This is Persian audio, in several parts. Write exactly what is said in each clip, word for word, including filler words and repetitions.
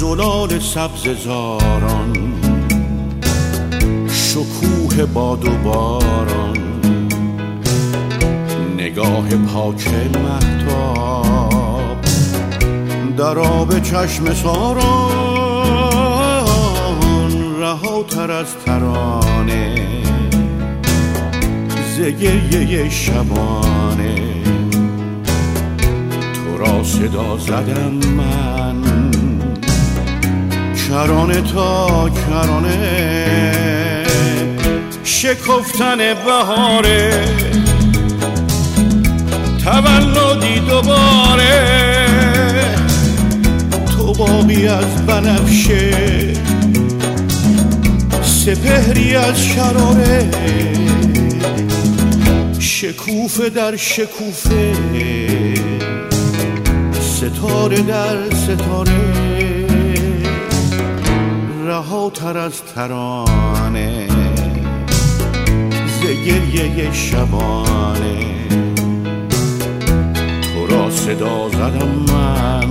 زلال سبز زاران، شکوه باد و باران، نگاه پاک مهتاب در آب چشم ساران، رهاتر از ترانه ز گریه شبانه، تو را صدا زدم من کرانه تا کرانه. شکفتن بهاره، تولدی دوباره، تو باقی از بنفشه، سپهری از شراره، شکوفه در شکوفه، ستاره در ستاره، رهاتر از ترانه ز گریه شبانه، تو را صدا زدم من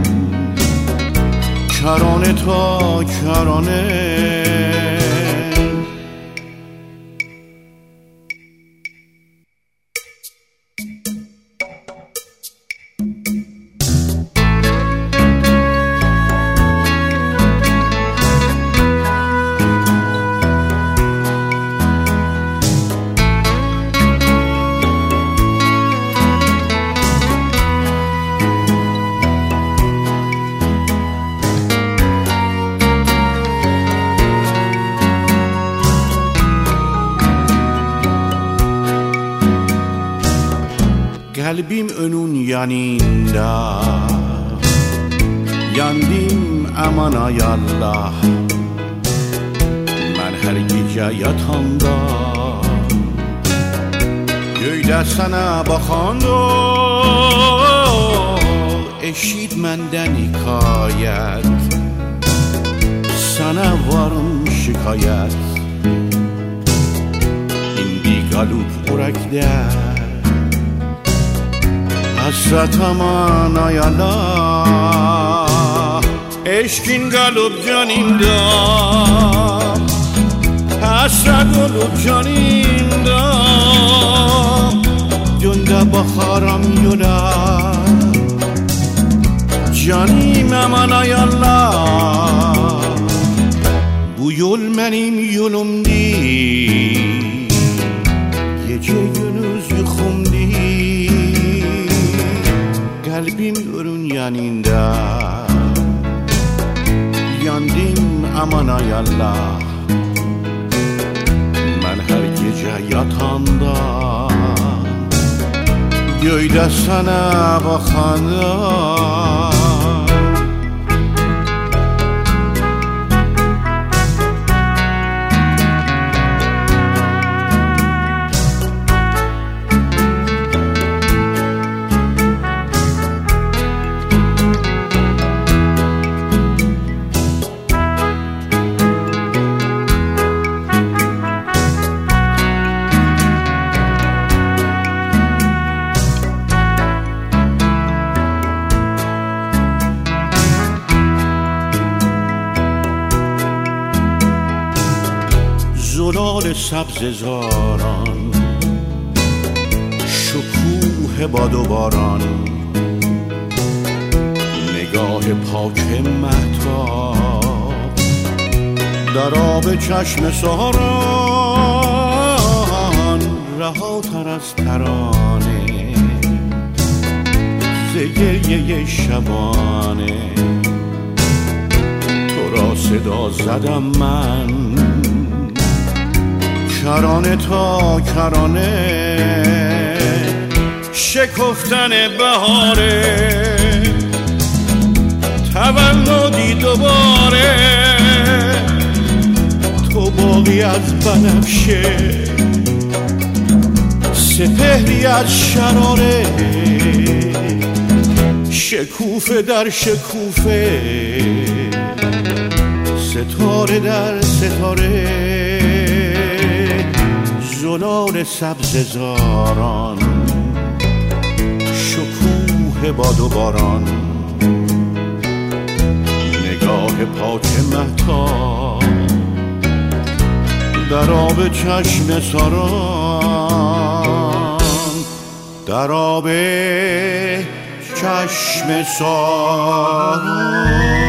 کرانه تا کرانه. Kalbim önün yanında, yandım aman ay Allah. Ben her gece yatağımda göyde sana bakanda, eşit menden hikayet, sana varım şikayet. İndi galup urakda hasret aman ay Allah, eşkin galup canimda, hasret olup canimda. Dönde bakarım yola, canim aman ay Allah. Bu yol benim yolum değil, gece gündüz yukum değil. Kalbim ölün yanında, yandım aman ay Allah. Ben her gece yatağımda göyde sana bakanda, زلال سبز زاران، شکوه باد و باران، نگاه پاک مهتاب در آب چشم ساران، رهاتر از ترانه ز گریه شبانه، تو را صدا زدم من کرانه تا کرانه. شکفتن بهاره، تولدی دوباره، تو باقی از بنفشه، سپهری از شراره، شکوفه در شکوفه، ستاره در ستاره، زلال سبز زاران، شکوه باد و باران، نگاه مهتاب در آب چشم ساران، در آب چشم ساران.